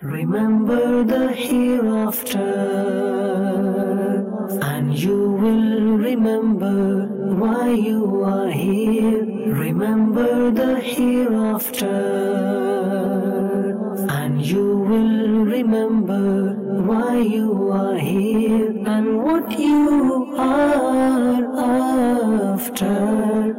Remember the hereafter, and you will remember why you are here. Remember the hereafter, and you will remember why you are here and what you are after.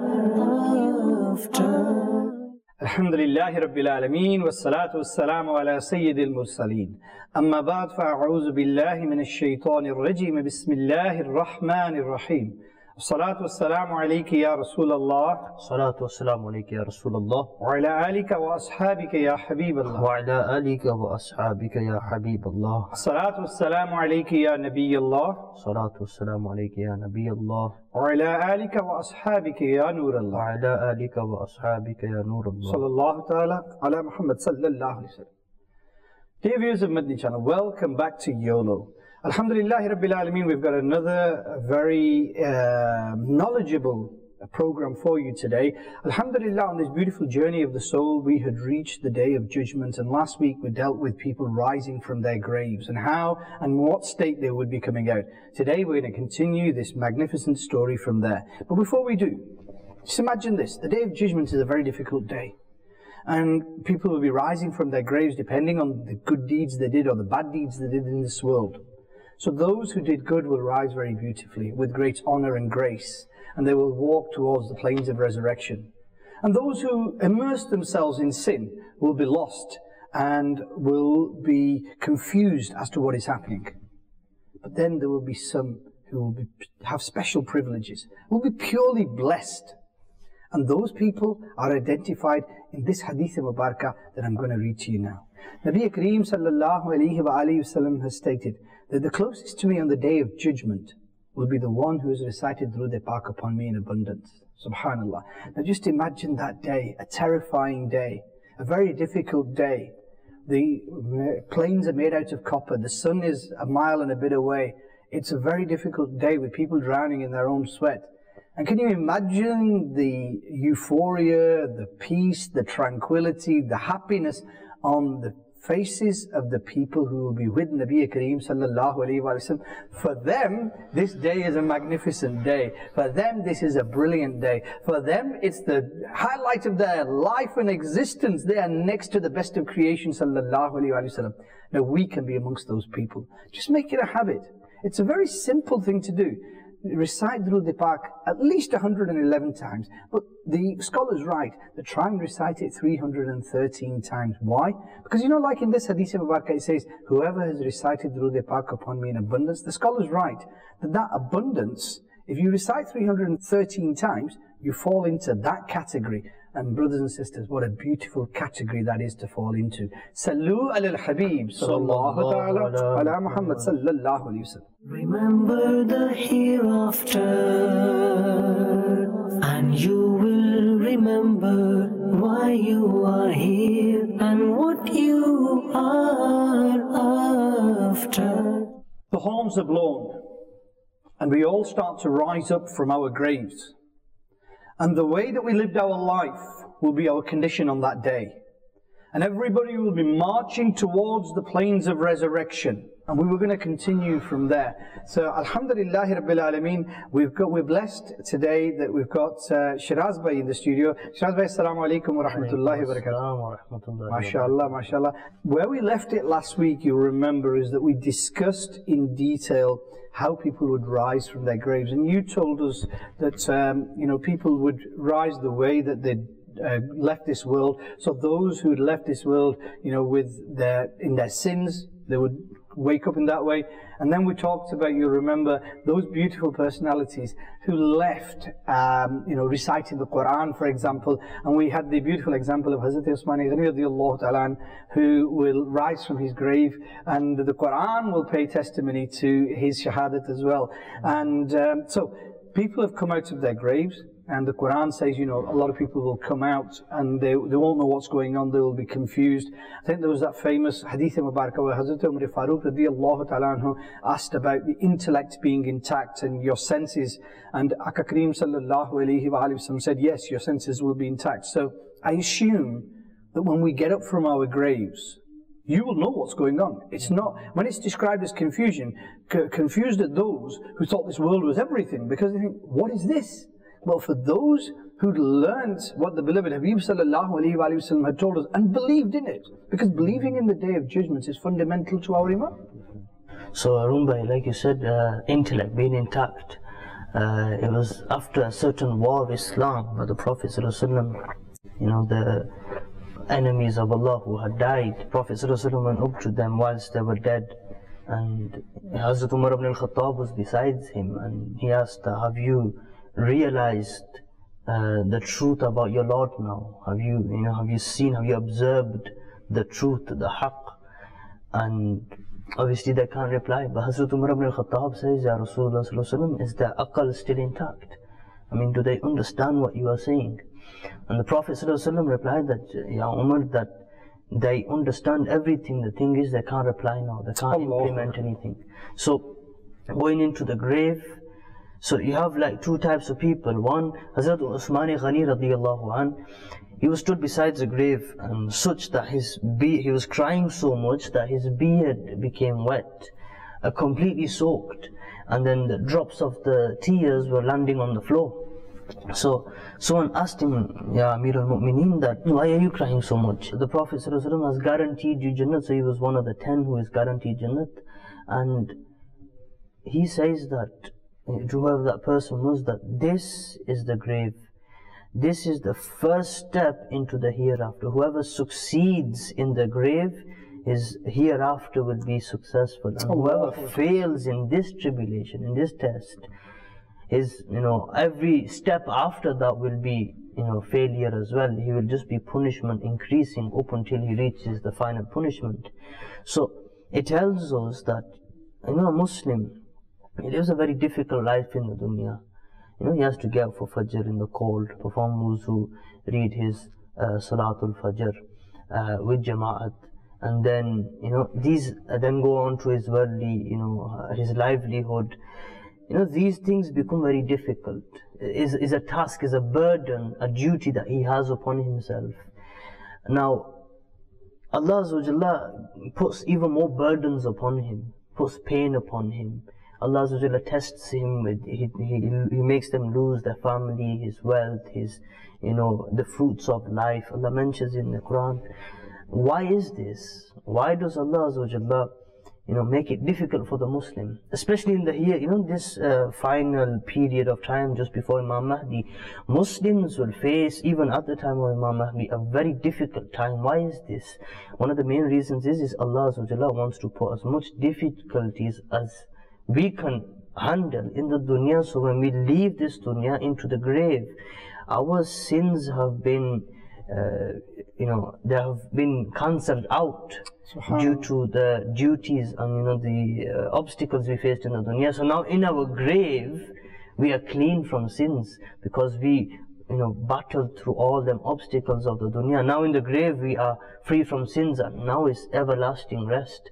Alhamdulillahi Rabbil Alameen wassalatu wassalamu ala Sayyidil Mursaleen. Amma ba'd fa'a'udhu billahi minash shaitanir rajim. Bismillahir Rahmanir Rahim. As-salatu wassalamu alayki ya Rasulallah. Salatu wassalamu alayka ya Rasulallah. Wa ala alika wa ashabika ya Habiballah. Wa ala alika wa ashabika ya Habiballah. As-salatu wassalamu alayki ya Nabiyallah. Salatu wassalamu alayka ya Nabiyallah. Wa ala alika wa ashabika ya Nurallah. Wa ala alika wa ashabika ya Nurallah. Sallallahu ta'ala ala Muhammad sallallahu alayhi wa sallam. Dear viewers of Madani Channel, welcome back to YOLO. Alhamdulillahi Rabbil Alameen, we've got another very knowledgeable program for you today. Alhamdulillah, on this beautiful journey of the soul, we had reached the day of judgment, and last week we dealt with people rising from their graves and how and what state they would be coming out. Today we're going to continue this magnificent story from there. But before we do, just imagine this. The day of judgment is a very difficult day. And people will be rising from their graves depending on the good deeds they did or the bad deeds they did in this world. So those who did good will rise very beautifully with great honor and grace, and they will walk towards the plains of resurrection. And those who immerse themselves in sin will be lost and will be confused as to what is happening. But then there will be some who will have special privileges, will be purely blessed. And those people are identified in this hadith mubarakah that I'm going to read to you now. Nabi Kareem sallallahu alayhi wa sallam has stated that the closest to me on the day of judgment will be the one who has recited Durud Pak upon me in abundance. Subhanallah. Now just imagine that day, a terrifying day, a very difficult day. The plains are made out of copper, the sun is a mile and a bit away. It's a very difficult day with people drowning in their own sweat. And can you imagine the euphoria, the peace, the tranquility, the happiness on the faces of the people who will be with Nabi Kareem sallallahu alayhi wa sallam? For them, this day is a magnificent day. For them, this is a brilliant day. For them, it's the highlight of their life and existence. They are next to the best of creation sallallahu alayhi wa sallam. Now we can be amongst those people. Just make it a habit. It's a very simple thing to do. Recite Durud Pak at least 111 times. But the scholars write that try and recite it 313 times. Why? Because you know, like in this hadith mubarakah, it says, whoever has recited Durud Pak upon me in abundance, the scholars write that that abundance, if you recite 313 times, you fall into that category. And brothers and sisters, what a beautiful category that is to fall into. Sallu ala al-Habib sallallahu ta'ala ala Muhammad sallallahu alayhi wa sallam. Remember the hereafter, and you will remember why you are here and what you are after. The horns are blown, and we all start to rise up from our graves. And the way that we lived our life will be our condition on that day. And everybody will be marching towards the plains of resurrection. And we were going to continue from there. So, Alhamdulillahi Rabbil Alameen, we're blessed today that we've got Shiraz Bhai in the studio. Shiraz Bhai, Assalamu alaikum wa rahmatullahi wa barakatuh. MashaAllah, MashaAllah. Where we left it last week, you'll remember, is that we discussed in detail how people would rise from their graves. And you told us that, people would rise the way that they'd left this world. So those who had left this world, in their sins, they would wake up in that way. And then we talked about, you remember, those beautiful personalities who left, reciting the Quran, for example. And we had the beautiful example of Hazrat Usmani Ghani radiallahu ta'ala, who will rise from his grave, and the Quran will pay testimony to his shahadat as well. And so people have come out of their graves. And the Quran says, a lot of people will come out and they won't know what's going on, they will be confused. I think there was that famous hadith mubarakah where Hazrat Umar Farooq radiallahu ta'ala anhu asked about the intellect being intact and your senses. And Aka Kareem sallallahu alayhi wa sallam said, yes, your senses will be intact. So I assume that when we get up from our graves, you will know what's going on. It's not, when it's described as confusion, confused at those who thought this world was everything, because they think, what is this? Well, for those who'd learned what the beloved Habib sallallahu alayhi wa sallam had told us and believed in it, because believing in the Day of Judgment is fundamental to our iman. So Arun Bhai, like you said, intellect being intact. It was after a certain war of Islam where the Prophet ﷺ, you know, the enemies of Allah who had died, the Prophet ﷺ went up to them whilst they were dead, and Hazrat Umar ibn al-Khattab was beside him, and he asked, have you realized the truth about your Lord now? Have you seen, have you observed the truth, the haqq? And obviously they can't reply, but Hazrat Umar ibn al-Khattab says, Ya Rasulullah sallallahu alaihi wasallam, is their aql still intact? I mean, do they understand what you are saying? And the Prophet sallallahu alaihi wasallam replied that, Ya Umar, that they understand everything, the thing is they can't reply now, they can't implement anything. So, going into the grave, so you have like two types of people. One, Hazrat Usmani Ghani radiyallahu an, he was stood beside the grave, and such that he was crying so much that his beard became wet, completely soaked, and then the drops of the tears were landing on the floor. So someone asked him, Ya Amir al-Mu'mineen, that why are you crying so much? The Prophet ﷺ has guaranteed you Jannat, so he was one of the 10 who is guaranteed Jannat, and he says that whoever that person was, that this is the grave. This is the first step into the hereafter. Whoever succeeds in the grave, his hereafter will be successful. And whoever fails in this tribulation, in this test, his, every step after that will be, failure as well. He will just be punishment increasing up until he reaches the final punishment. So it tells us that, a Muslim, he lives a very difficult life in the dunya. He has to get up for Fajr in the cold, perform wuzu, read his Salatul Fajr with Jama'at, and then, then go on to his worldly, his livelihood. These things become very difficult. Is a task, is a burden, a duty that he has upon himself. Now, Allah Azza wa Jalla puts even more burdens upon him, puts pain upon him. Allah Azza wa Jalla tests him with, he makes them lose their family, his wealth, his, the fruits of life. Allah mentions in the Quran. Why is this? Why does Allah Azza wa Jalla, make it difficult for the Muslim? Especially in the here, this final period of time just before Imam Mahdi, Muslims will face, even at the time of Imam Mahdi, a very difficult time. Why is this? One of the main reasons is Allah Azza wa Jalla wants to put as much difficulties as we can handle in the dunya, so when we leave this dunya into the grave, our sins have been, they have been cancelled out due to the duties and the obstacles we faced in the dunya. So now in our grave, we are clean from sins because we battled through all them obstacles of the dunya. Now in the grave we are free from sins, and now is everlasting rest.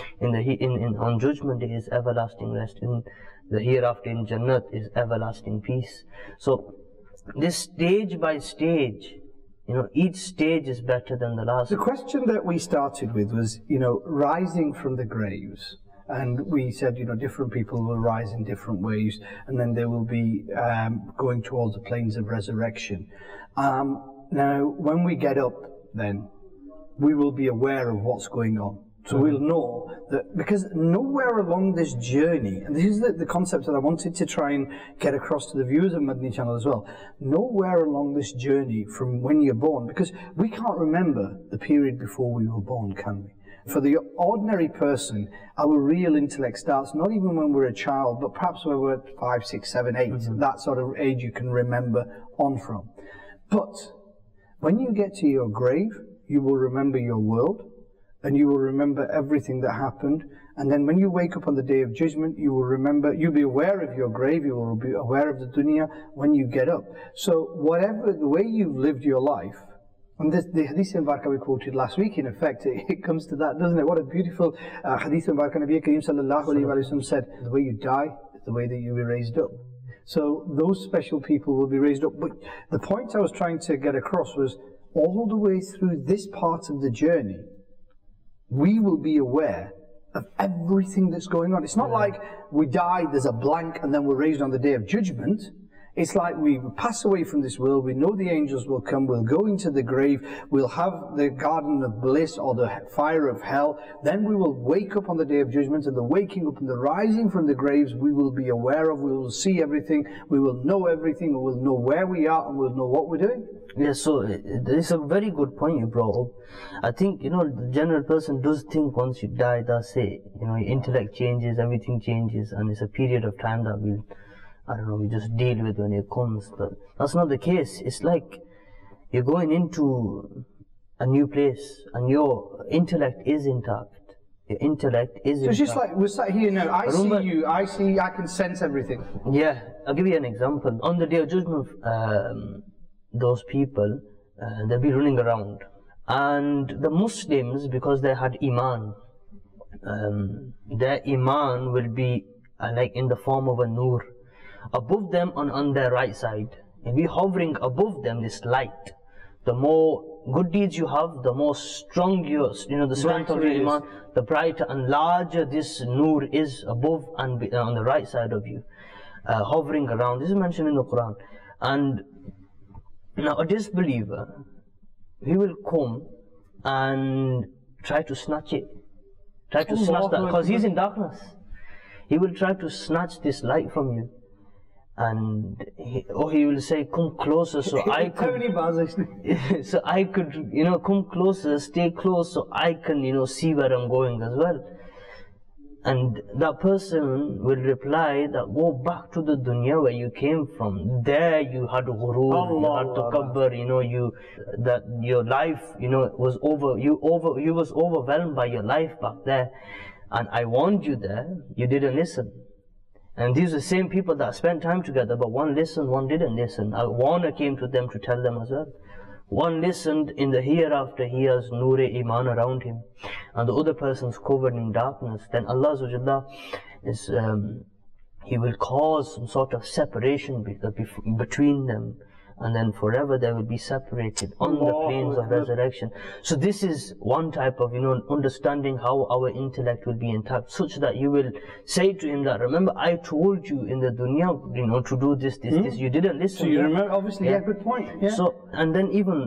On Judgment Day is everlasting rest. In the hereafter in Jannat is everlasting peace. So this stage by stage, each stage is better than the last. The question that we started with was, rising from the graves. And we said, different people will rise in different ways, and then they will be going towards the plains of resurrection. Now, when we get up, then, we will be aware of what's going on. So we'll know that, because nowhere along this journey, and this is the concept that I wanted to try and get across to the viewers of Madani Channel as well, nowhere along this journey from when you're born, because we can't remember the period before we were born, can we? For the ordinary person, our real intellect starts not even when we're a child, but perhaps when we're 5, 6, 7, 8, that sort of age you can remember on from. But when you get to your grave, you will remember your world, and you will remember everything that happened. And then when you wake up on the Day of Judgment, you will remember, you'll be aware of your grave, you will be aware of the dunya when you get up. So whatever, the way you've lived your life, and the Hadith Mubarak we quoted last week, in effect, it comes to that, doesn't it? What a beautiful Hadith Mubarak Nabi Kareem sallallahu alayhi wa sallam said, the way you die is the way that you will be raised up. So those special people will be raised up. But the point I was trying to get across was, all the way through this part of the journey, we will be aware of everything that's going on. It's not like we die, there's a blank, and then we're raised on the Day of Judgment. It's like we pass away from this world, we know the angels will come, we'll go into the grave, we'll have the garden of bliss or the fire of hell, then we will wake up on the Day of Judgment, and the waking up and the rising from the graves we will be aware of, we will see everything, we will know everything, we will know where we are, and we'll know what we're doing. Yeah, so it's a very good point you brought up. I think, the general person does think once you die, that's it. Your intellect changes, everything changes, and it's a period of time that we just deal with when it comes. But that's not the case. It's like you're going into a new place and your intellect is intact. Your intellect is intact. So it's just like we're sat here now, I see you, I can sense everything. Yeah, I'll give you an example. On the Day of Judgment, those people, they'll be running around. And the Muslims, because they had Iman, their Iman will be like in the form of a nur. Above them on their right side, and be hovering above them this light. The more good deeds you have, the more strong the strength of your Iman, the brighter and larger this nur is above and on the right side of you, hovering around. This is mentioned in the Quran. And now a disbeliever, he will come and try to snatch it, try to snatch that, because he's in darkness. He will try to snatch this light from you. And he will say, come closer so I could, so I could, come closer, stay close so I can, see where I'm going as well. And that person will reply that go back to the dunya where you came from. There you had ghurur, you had takabbur, that your life, was you was overwhelmed by your life back there. And I warned you there, you didn't listen. And these are the same people that spent time together, but one listened, one didn't listen. A warner came to them to tell them as well. One listened, in the hereafter he has Nur-e-Iman around him, and the other person's covered in darkness. Then Allah Subhanahu is, He will cause some sort of separation between them, and then forever they will be separated on the plains of resurrection. So this is one type of, understanding how our intellect will be intact, such that you will say to him that, remember I told you in the dunya, to do this, this, you didn't listen. So you remember, obviously, good point. Yeah. So, and then even,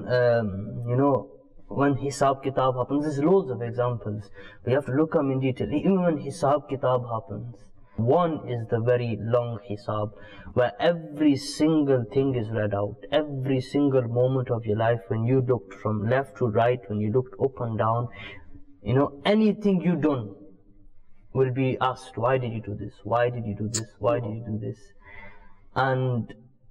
when Hisab Kitab happens, there's loads of examples. We have to look at them in detail. Even when Hisab Kitab happens, one is the very long Hisab, where every single thing is read out. Every single moment of your life, when you looked from left to right, when you looked up and down, anything you done will be asked, why did you do this? Why did you do this? Why did you do this? And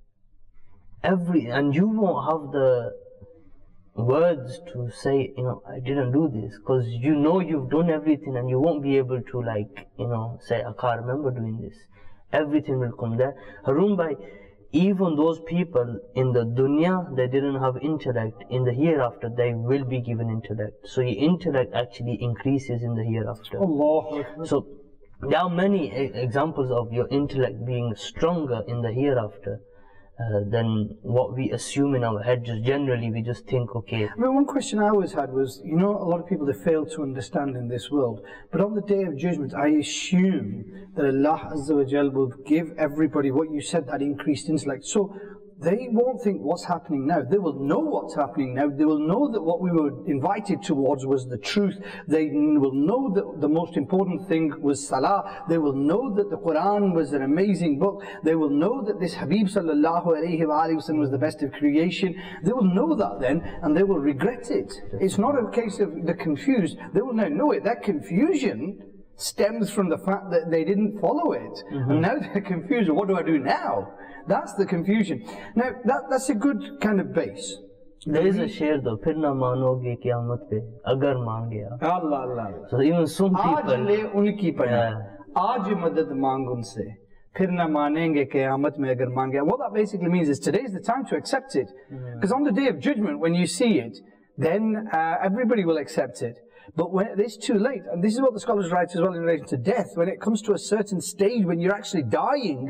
you won't have the words to say, I didn't do this, because you've done everything, and you won't be able to say, I can't remember doing this. Everything will come there. Harun Bhai, even those people in the dunya, they didn't have intellect. In the hereafter, they will be given intellect. So your intellect actually increases in the hereafter. Allah. So there are many examples of your intellect being stronger in the hereafter than what we assume in our head. Just generally, we just think, okay. One question I always had was, a lot of people, they fail to understand in this world. But on the Day of Judgment, I assume that Allah Azza wa Jal will give everybody what you said, that increased intellect. So they won't think what's happening now. They will know what's happening now. They will know that what we were invited towards was the truth. They will know that the most important thing was Salah. They will know that the Quran was an amazing book. They will know that this Habib sallallahu alayhi wa sallam was the best of creation. They will know that then, and they will regret it. It's not a case of the confused. They will now know it. That confusion stems from the fact that they didn't follow it. And now they're confused. What do I do now? That's the confusion. Now, that's a good kind of base. There is a share though, "Phir na manoge qiyamat pe, agar maan gaya." Allah, Allah. So even some people. Aaj le unki pana, aaj madad maang unse, phir na manenge qiyamat mein agar maan gaya. What that basically means is today is the time to accept it. Because on the Day of Judgment, when you see it, then everybody will accept it. But when it's too late, and this is what the scholars write as well in relation to death, when it comes to a certain stage when you're actually dying,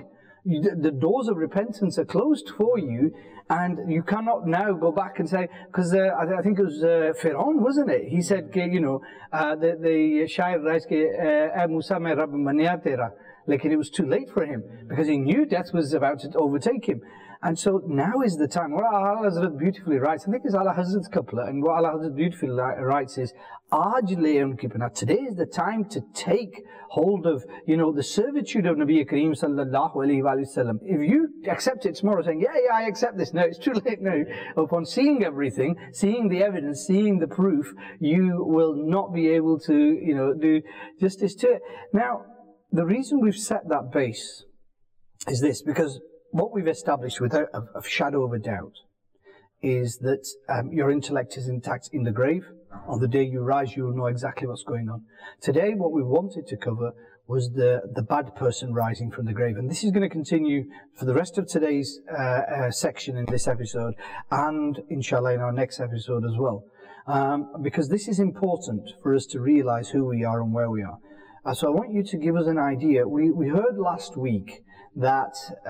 The doors of repentance are closed for you, and you cannot now go back and say, because I think it was Fir'aun, wasn't it? He said, you know, the Shair writes, Musa mein Rabb mania tera. Like, it was too late for him, because he knew death was about to overtake him. And so now is the time. What Allah Hazrat beautifully writes, I think it's Allah Hazrat's couplet, and what Allah Hazrat beautifully writes is, today is the time to take hold of, you know, the servitude of Nabi Kareem sallallahu alayhi wa sallam. If you accept it tomorrow saying, yeah, I accept this, no, it's too late now. Upon seeing everything, seeing the evidence, seeing the proof, you will not be able to, you know, do justice to it. Now, the reason we've set that base is this, because what we've established without a shadow of a doubt is that your intellect is intact in the grave. On the day you rise, you will know exactly what's going on. Today, what we wanted to cover was the bad person rising from the grave. And this is going to continue for the rest of today's section in this episode, and inshallah in our next episode as well. Because this is important for us to realize who we are and where we are. So I want you to give us an idea. We heard last week that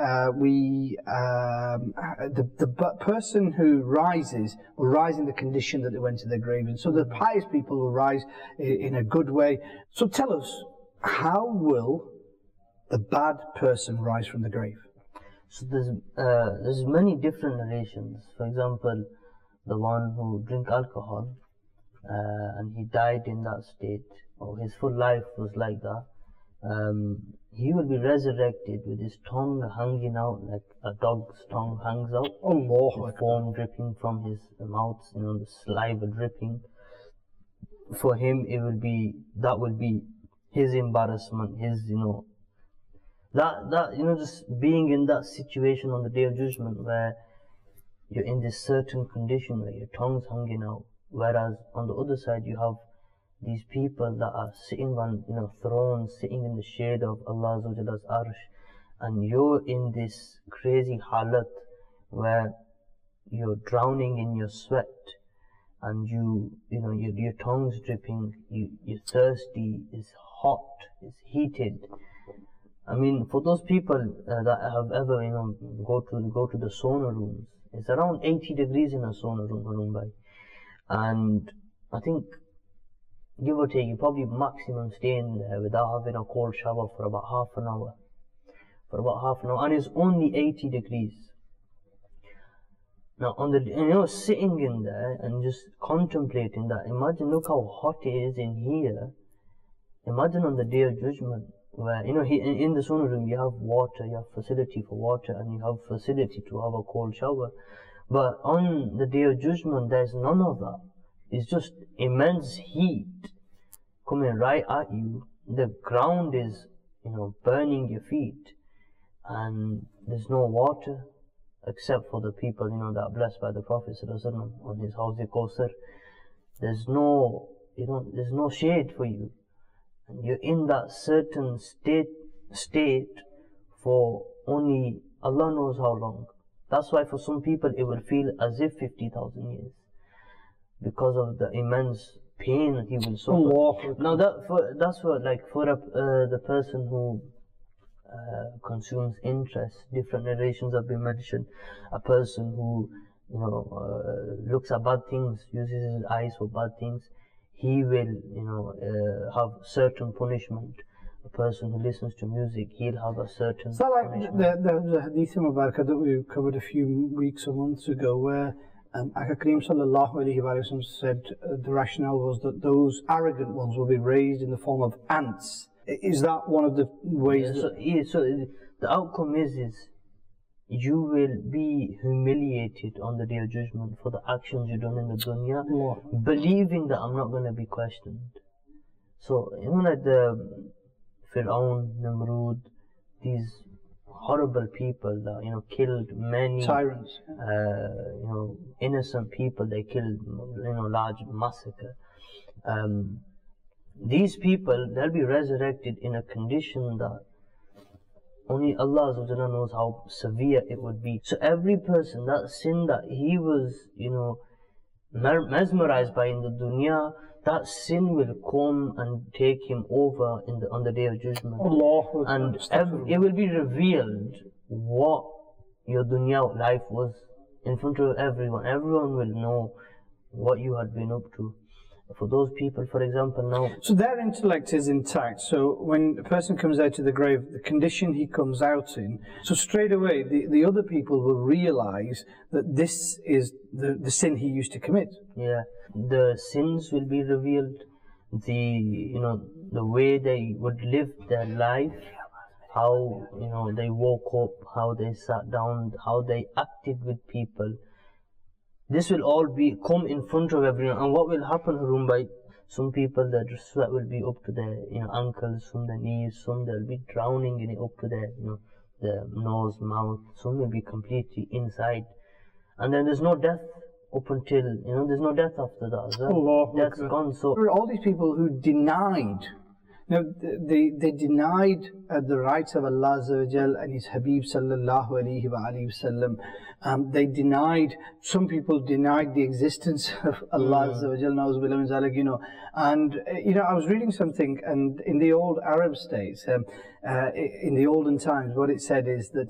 the person who rises will rise in the condition that they went to their grave. And so the pious people will rise in a good way. So tell us, how will the bad person rise from the grave? So there's many different narrations. For example, the one who drank alcohol and he died in that state, or his full life was like that. He will be resurrected with his tongue hanging out like a dog's tongue hangs out. Allah, the foam dripping from his mouth, you know, the saliva dripping. For him, that will be his embarrassment, his, you know, that you know, just being in that situation on the Day of Judgment where you're in this certain condition where your tongue's hanging out, whereas on the other side you have these people that are sitting on, you know, thrones, sitting in the shade of Allah's arsh, and you're in this crazy halat where you're drowning in your sweat, and you know, your tongue's dripping, you're thirsty, it's hot, it's heated. I mean, for those people that have ever, you know, go to the sauna rooms, it's around 80 degrees in a sauna room, Mumbai, and I think, give or take, you probably maximum stay in there without having a cold shower for about half an hour. And it's only 80 degrees. Now, you know, sitting in there and just contemplating that, imagine, look how hot it is in here. Imagine on the Day of Judgment, where, you know, in the sauna room you have water, you have facility for water, and you have facility to have a cold shower. But on the Day of Judgment, there's none of that. It's just immense heat coming right at you. The ground is, you know, burning your feet, and there's no water except for the people, you know, that are blessed by the Prophet on his house Kausar. There's no, you know, there's no shade for you, and you're in that certain state for only Allah knows how long. That's why for some people it will feel as if 50,000 years. Because of the immense pain that he will suffer. Allah. Now that's for the person who consumes interest. Different narrations have been mentioned. A person who, you know, looks at bad things, uses his eyes for bad things, he will, you know, have certain punishment. A person who listens to music, he'll have a certain Is that like punishment. there was a hadith in Mubarakah that we covered a few weeks or months ago where Aka Kareem sallallahu alayhi wa sallam said the rationale was that those arrogant ones will be raised in the form of ants. Is that one of the ways? So the outcome is you will be humiliated on the Day of Judgment for the actions you've done in the dunya, believing that I'm not going to be questioned. So, you know, like the Fir'aun, Namrud, these horrible people that, you know, killed many Tyrants. You know, innocent people, they killed, you know, large massacre. These people, they'll be resurrected in a condition that only Allah knows how severe it would be. So every person, that sin that he was, you know, mesmerized by in the dunya, that sin will come and take him over on the Day of Judgment. Allah. And it will be revealed what your dunya life was in front of everyone. Everyone will know what you had been up to. For those people, for example, now... So their intellect is intact. So when a person comes out of the grave, the condition he comes out in, so straight away the other people will realize that this is the sin he used to commit. Yeah, the sins will be revealed, the way they would live their life, how, they woke up, how they sat down, how they acted with people. This will all come in front of everyone. And what will happen, Harun Bhai, some people, their sweat will be up to their ankles, some their knees, some they'll be drowning in it up to their nose, mouth, some will be completely inside. And then there's no death up until, there's no death after that as well. Death's gone. So there are all these people who denied, they denied the rights of Allah Azza wa Jal and His Habib sallallahu alayhi wa alayhi wasallam. They denied, some people denied the existence of Allah Azza wa Jal, na'uzubillah min zalik, and I was reading something, and in the old Arab states, in the olden times, what it said is that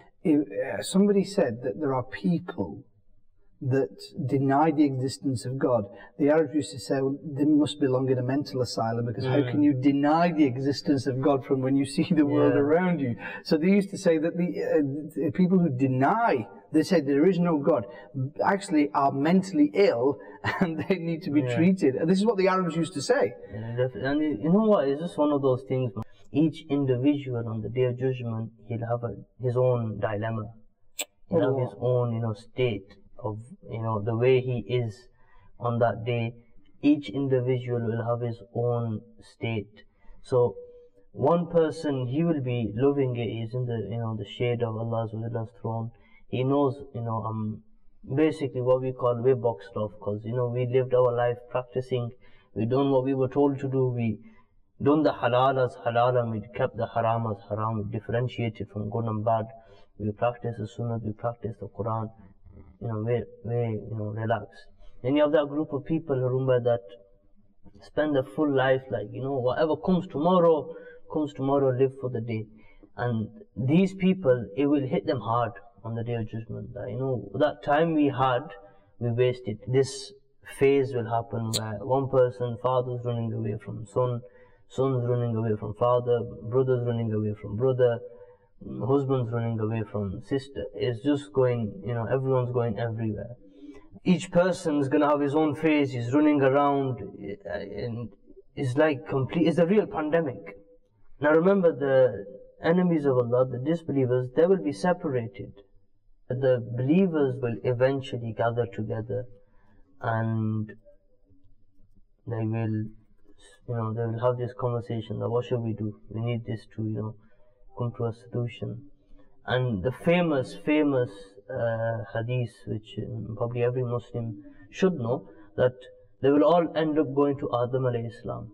somebody said that there are people that deny the existence of God. The Arabs used to say, well, they must belong in a mental asylum, because how can you deny the existence of God from when you see the world around you? So they used to say that the people who deny, they say there is no God, actually are mentally ill and they need to be treated. And this is what the Arabs used to say. And you know what, it's just one of those things. Each individual on the Day of Judgment, he'll have his own dilemma. He'll have his own, state of, the way he is on that day. Each individual will have his own state. So one person, he will be loving it, he's in the shade of Allah's throne. He knows, basically what we call way boxed off, because, we lived our life practicing, we done what we were told to do, we done the halal as halal, and we kept the haram as haram, we differentiated from good and bad, we practiced the sunnah, we practiced the Quran, very relaxed. Then you have that group of people, Harun, that spend their full life like, whatever comes tomorrow, live for the day. And these people, it will hit them hard on the Day of Judgment. That time we had, we wasted. This phase will happen where one person, father's running away from son, son's running away from father, brother's running away from brother, husband's running away from sister. It's just going, everyone's going everywhere. Each person's gonna have his own phase, he's running around, and it's like it's a real pandemic. Now remember, the enemies of Allah, the disbelievers, they will be separated. The believers will eventually gather together, and they will, they will have this conversation that what should we do? We need this to, come to a solution. And the famous hadith, which probably every Muslim should know, that they will all end up going to Adam alayhi salam,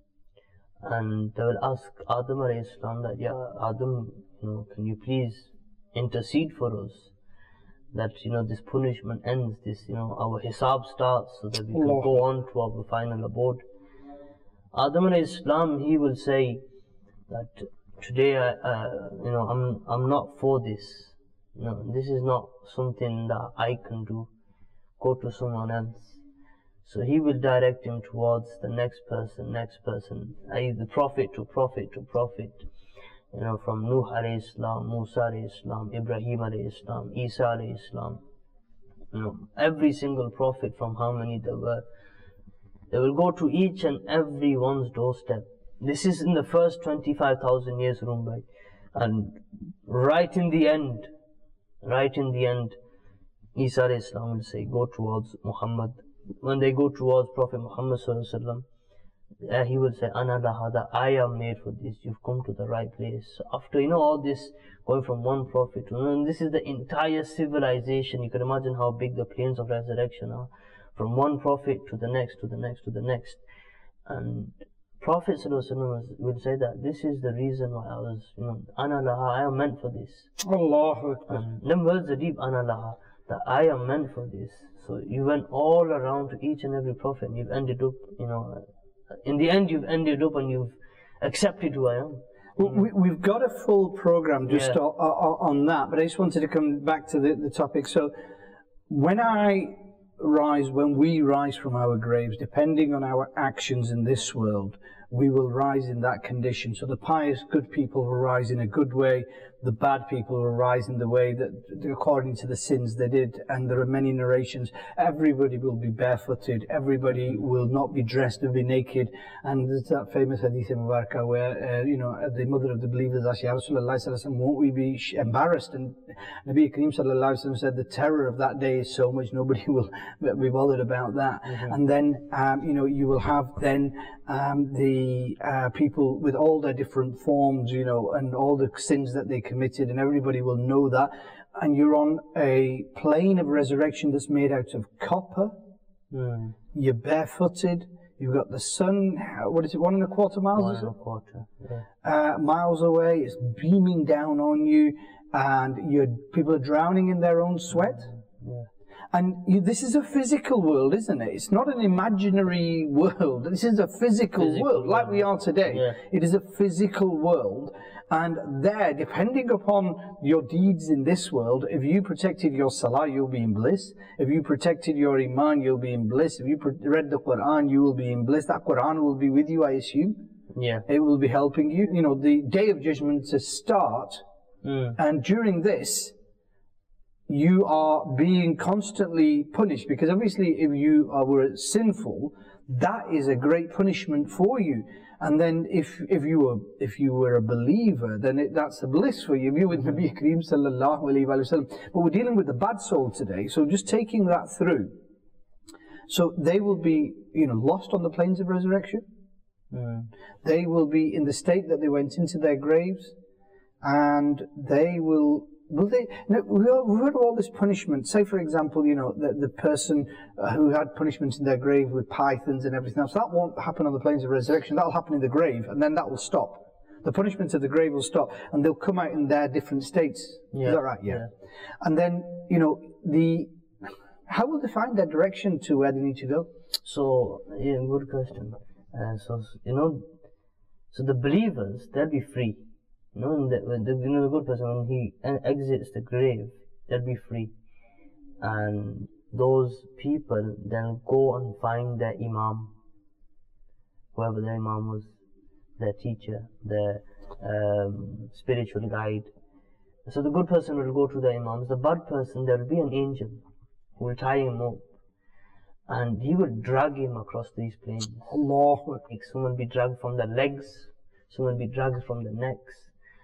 and they will ask Adam alayhi salam that, yeah, Adam, can you please intercede for us, that this punishment ends, this our hisab starts, so that we can go on to our final abode. Adam alayhi salam, he will say that today I'm not for this. This is not something that I can do. Go to someone else. So he will direct him towards the next person, either prophet to prophet to prophet. From Nuh alayhi salam, Musa alayhi salam, Ibrahim alayhi salam, Isa alayhi salam. Every single prophet, from how many there were, they will go to each and every one's doorstep. This is in the first 25,000 years, Rumbai. And right in the end, Isa alayhi salam will say, go towards Muhammad. When they go towards Prophet Muhammad sallallahu alaihi wasallam, he will say, Ana laha, I am made for this, you've come to the right place. So after all this, going from one prophet to another, and this is the entire civilization. You can imagine how big the plains of resurrection are. From one prophet to the next, to the next, to the next. And Prophet sallallahu alaihi wasallam will say that this is the reason why I was, Ana laha, I am meant for this. Allahu Akbar. And them words are deep, Ana laha, that I am meant for this. So you went all around to each and every prophet, and you've ended up, in the end you've ended up and you've accepted who I am. We've got a full program just on that, but I just wanted to come back to the topic. So when we rise from our graves, depending on our actions in this world, we will rise in that condition. So the pious, good people will rise in a good way. The bad people will rise in the way that, according to the sins they did. And there are many narrations. Everybody will be barefooted. Everybody will not be dressed, will be naked. And there's that famous hadith in Mubarakah where, the mother of the believers asked, Ya Rasulullah, won't we be embarrassed? And Nabi Kareem sallallahu alaihi wasallam said, the terror of that day is so much, nobody will be bothered about that. And then, you will have then the people with all their different forms, and all the sins that they committed, and everybody will know that. And you're on a plane of resurrection that's made out of copper. You're barefooted. You've got the sun, what is it, 1.25 miles? 1.25, miles away. It's beaming down on you, and people are drowning in their own sweat. And this is a physical world, isn't it? It's not an imaginary world. This is a physical world, like we are today. It is a physical world. And there, depending upon your deeds in this world, if you protected your salah, you'll be in bliss. If you protected your iman, you'll be in bliss. If you read the Quran, you will be in bliss. That Quran will be with you, I assume. It will be helping you. The day of judgment to start. And during this, you are being constantly punished, because obviously if you were sinful, that is a great punishment for you. And then if you were a believer, then that's a bliss for you. If you were Nabi Kareem sallallahu alaihi wasallam. But we're dealing with the bad soul today, so just taking that through. So they will be, lost on the plains of resurrection. They will be in the state that they went into their graves, and they will. We've heard of all this punishment. Say, for example, the person who had punishment in their grave with pythons and everything else. That won't happen on the plains of resurrection. That will happen in the grave, and then that will stop. The punishment of the grave will stop, and they'll come out in their different states. Is that right? Yeah. And then, how will they find their direction to where they need to go? So, good question. So the believers, they'll be free. The good person, when he exits the grave, they'll be free. And those people then go and find their imam, whoever their imam was, their teacher, their spiritual guide. So the good person will go to the imams. The bad person, there will be an angel who will tie him up, and he will drag him across these plains. Allah. Some will be dragged from the legs, some will be dragged from the necks.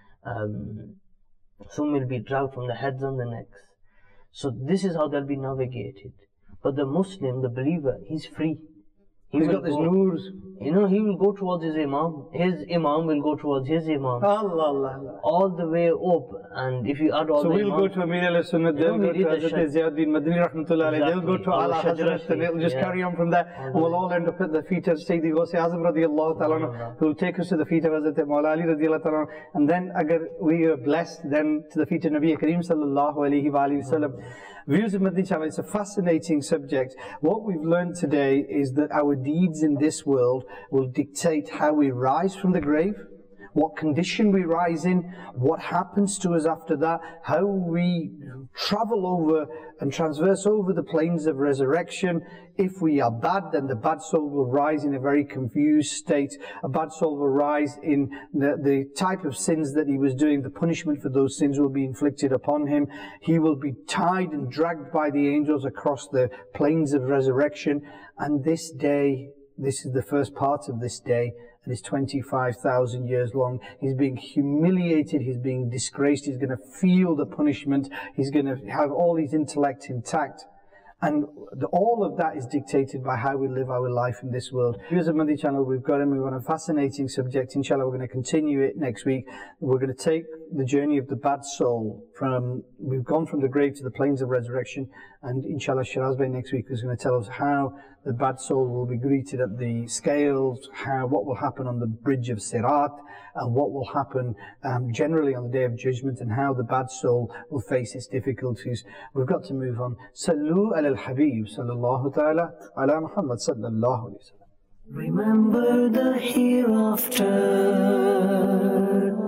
Some will be dragged from the heads and the necks. So this is how they'll be navigated. But the Muslim, the believer, he's free. He's got his noors. He will go towards his imam. His imam will go towards his imam. Allah. All the way up. And if you add all the imams... So we'll go to Amir al-Sunnah, they'll go to Hazrat Ziauddin Madani rahmatullah alayhi, they'll go to Ala Hazrat, and it'll just carry on from there. And we'll all end up at the feet of Sayyidi Ghaus Azam radiyallahu ta'ala, who will take us to the feet of Hazrat Mawla Ali radiyallahu ta'ala. And then, agar we are blessed, then to the feet of Nabi Kareem sallallahu alayhi wa sallam. Views of Madani Channel, it's a fascinating subject. What we've learned today is that our deeds in this world will dictate how we rise from the grave, what condition we rise in, what happens to us after that, how we travel over and transverse over the plains of resurrection. If we are bad, then the bad soul will rise in a very confused state. A bad soul will rise in the type of sins that he was doing. The punishment for those sins will be inflicted upon him. He will be tied and dragged by the angels across the plains of resurrection. And this day, this is the first part of this day, and it's 25,000 years long. He's being humiliated, he's being disgraced, he's going to feel the punishment, he's going to have all his intellect intact. And all of that is dictated by how we live our life in this world. Here's a Madani Channel, we've got a fascinating subject. Inshallah, we're going to continue it next week. We're going to take the journey of the bad soul we've gone from the grave to the plains of resurrection, and inshallah Shiraz Bey next week is going to tell us how the bad soul will be greeted at the scales, what will happen on the bridge of Sirat, and what will happen generally on the day of judgment, and how the bad soul will face its difficulties. We've got to move on. Sallu ala al-Habib sallallahu ta'ala ala Muhammad sallallahu alayhi wa sallam. Remember the hereafter.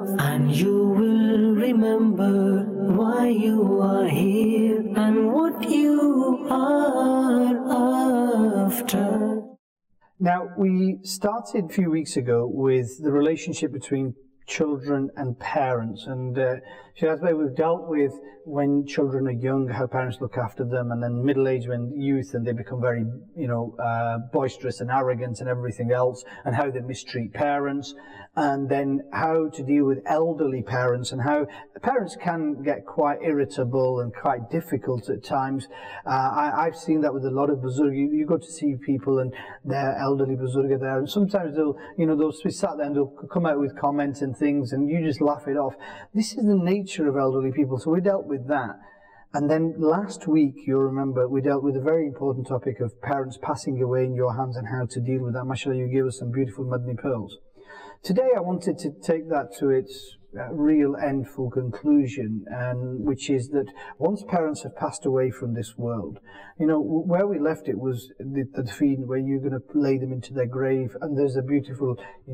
Now, we started a few weeks ago with the relationship between children and parents, and Shiraz Bhai, we've dealt with when children are young, how parents look after them, and then middle age when youth and they become very, boisterous and arrogant and everything else, and how they mistreat parents, and then how to deal with elderly parents, and how parents can get quite irritable and quite difficult at times. I've seen that with a lot of Buzurg. You go to see people and they're elderly Buzurg are there, and sometimes they'll be sat there and they'll come out with comments and things, and you just laugh it off. This is the nature of elderly people, so we dealt with that. And then last week, you'll remember, we dealt with a very important topic of parents passing away in your hands and how to deal with that. MashaAllah, you gave us some beautiful Madni pearls. Today I wanted to take that to its real endful conclusion, and which is that once parents have passed away from this world, where we left it was the tadfeen, where you're going to lay them into their grave, and there's a beautiful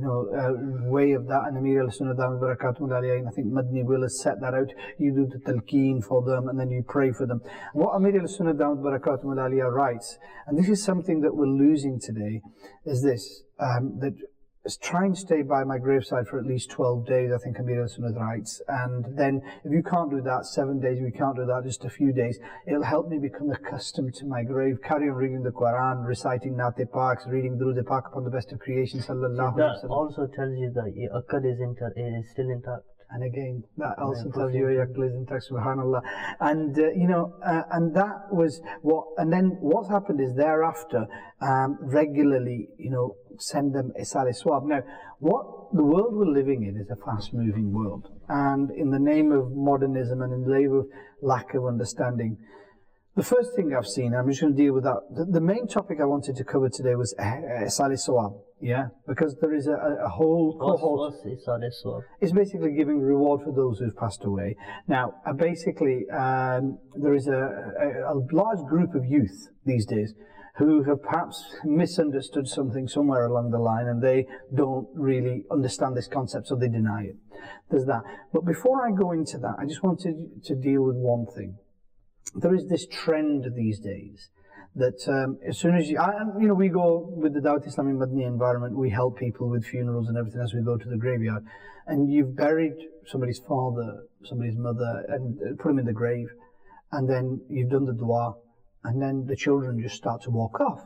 way of that, and Amir al-Sunnah Dawud Barakatuh Alayhi, I think Madni will has set that out. You do the talqeen for them and then you pray for them. And what Amir al-Sunnah Dawud Barakatuh Alayhi writes, and this is something that we're losing today, is this, that try and stay by my graveside for at least 12 days, I think Amir al-Sunnah writes. And then if you can't do that, 7 days, if you can't do that, just a few days, it'll help me become accustomed to my grave. Carry on reading the Quran, reciting Naat-e Paaks, reading Durood-e Paak upon the best of creation, sallallahu alaihi wasallam. That also tells you that your akad is still intact. And again, that also tells you your akal is intact, subhanallah. And, and that was what, and then what's happened is thereafter, regularly, send them a Saleh Swab. Now, what the world we're living in is a fast-moving world. And in the name of modernism and in the name of lack of understanding, the first thing I've seen, I'm just going to deal with that. The main topic I wanted to cover today was Saleh Swab, yeah? Because there is a whole cohort. What's Saleh Swab? It's basically giving reward for those who've passed away. Now, basically, there is a large group of youth these days who have perhaps misunderstood something somewhere along the line, and they don't really understand this concept, so they deny it. There's that. But before I go into that, I just wanted to deal with one thing. There is this trend these days that as soon as we go with the Dawat Islami Madni environment, we help people with funerals and everything as we go to the graveyard. And you've buried somebody's father, somebody's mother, and put them in the grave, and then you've done the dua, and then the children just start to walk off.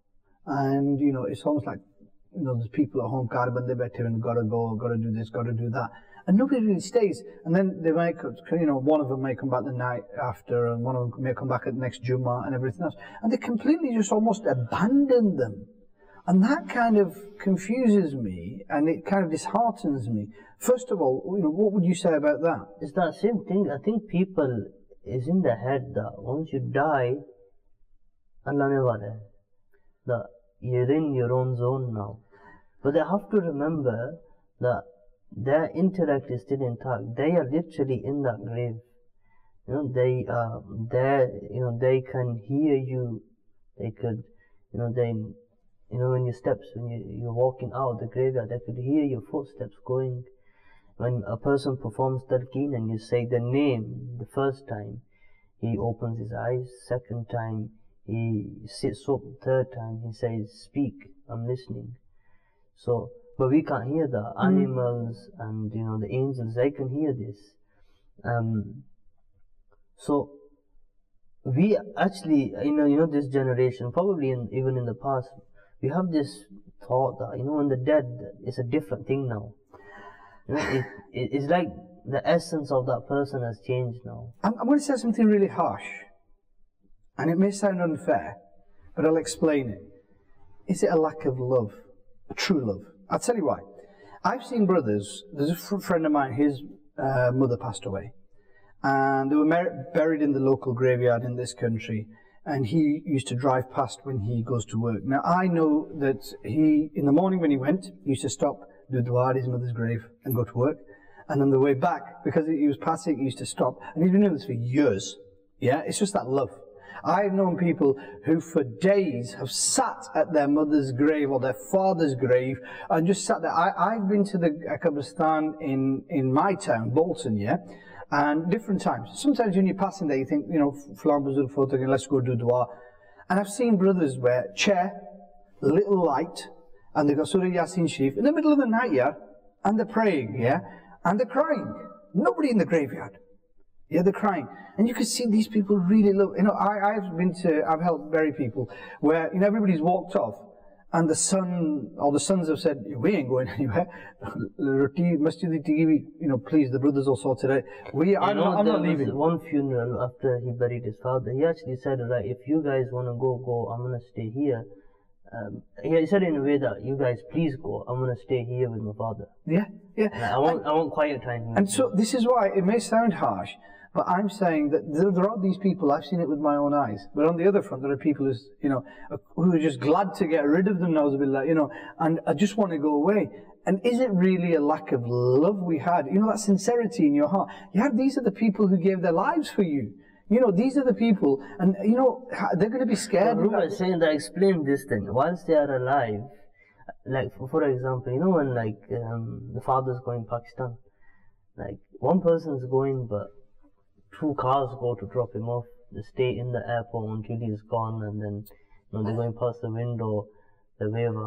And, it's almost like, there's people at home, gotta go, gotta do this, gotta do that. And nobody really stays. And then they might, one of them may come back the night after, and one of them may come back at the next Jummah and everything else. And they completely just almost abandon them. And that kind of confuses me, and it kind of disheartens me. First of all, what would you say about that? It's that same thing. I think people is in their head that once you die, Allah ne wale, that you're in your own zone now. But they have to remember that their intellect is still intact. They are literally in that grave. They are there. They can hear you. They could, when you're walking out the graveyard, they could hear your footsteps going. When a person performs talqeen and you say the name the first time, he opens his eyes. Second time, he sits up. Third time, he says, "Speak, I'm listening." So, but we can't hear the animals and the angels. They can hear this. So we actually, this generation, probably even in the past, we have this thought that when the dead, it's a different thing now. It's like the essence of that person has changed now. I'm going to say something really harsh, and it may sound unfair, but I'll explain it. Is it a lack of love, a true love? I'll tell you why. I've seen brothers, there's a friend of mine, his mother passed away, and they were buried in the local graveyard in this country, and he used to drive past when he goes to work. Now I know that in the morning when he went, he used to stop, do dua at his mother's grave and go to work, and on the way back, because he was passing, he used to stop, and he's been doing this for years. Yeah, it's just that love. I've known people who for days have sat at their mother's grave or their father's grave and just sat there. I've been to the Qabristan in my town, Bolton, yeah, and different times. Sometimes when you're passing there, you think, Flan Buzurg photo, let's go do dua. And I've seen brothers where chair, little light, and they've got Surah Yasin Sharif in the middle of the night, yeah, and they're praying, yeah, and they're crying. Nobody in the graveyard. Yeah, they're crying. And you can see these people really love, I've helped bury people where, everybody's walked off, and the son, or the sons have said, we ain't going anywhere. Please, the brothers will sort it out. I'm not leaving. One funeral after he buried his father, he actually said, right, if you guys want to go, I'm going to stay here. He said in a way that you guys please go, I'm going to stay here with my father. Yeah, yeah. I want quiet time. And so this is why it may sound harsh, but I'm saying that there are these people, I've seen it with my own eyes, but on the other front there are people who are just glad to get rid of them, and I just want to go away. And is it really a lack of love we had? That sincerity in your heart. These are the people who gave their lives for you. These are the people, and they're going to be scared. Rumba is saying that, explain this thing. Once they are alive, like for example, when the father's going Pakistan, like one person's going, but 2 cars go to drop him off. They stay in the airport until he's gone, and then they're going past the window, the waiver.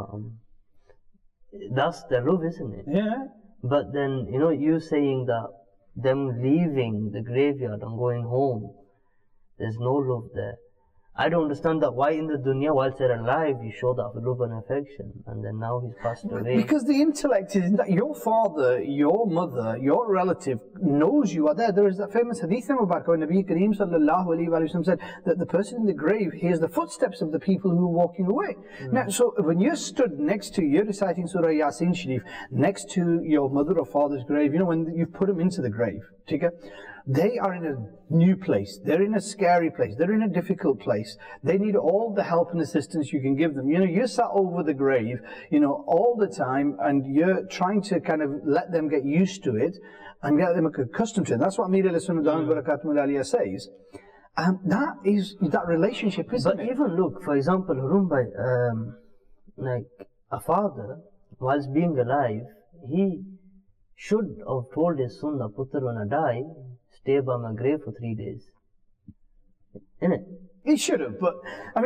That's the love, isn't it? Yeah. But then you saying that them leaving the graveyard and going home, there's no love there. I don't understand that. Why in the dunya, whilst they're alive, you show that love and affection, and then now he's passed away? Because the intellect is that your father, your mother, your relative knows you are there. There is that famous hadith in Mubarak when Nabi Kareem sallallahu alayhi wa sallam said that the person in the grave hears the footsteps of the people who are walking away. Now, so when you're stood next to, you're reciting Surah Yasin Sharif, next to your mother or father's grave, when you've put them into the grave, they are in a new place. They're in a scary place. They're in a difficult place. They need all the help and assistance you can give them. You're sat over the grave, all the time, and you're trying to kind of let them get used to it and get them accustomed to it. That's what Amir al-Sunnah Barakatuh al-Aliyah says. And that is that relationship, isn't it? But even look, for example, Harun, like a father, whilst being alive, he should have told his son that Putra, when I die, stay by my grave for 3 days. Innit? He should have, but I'm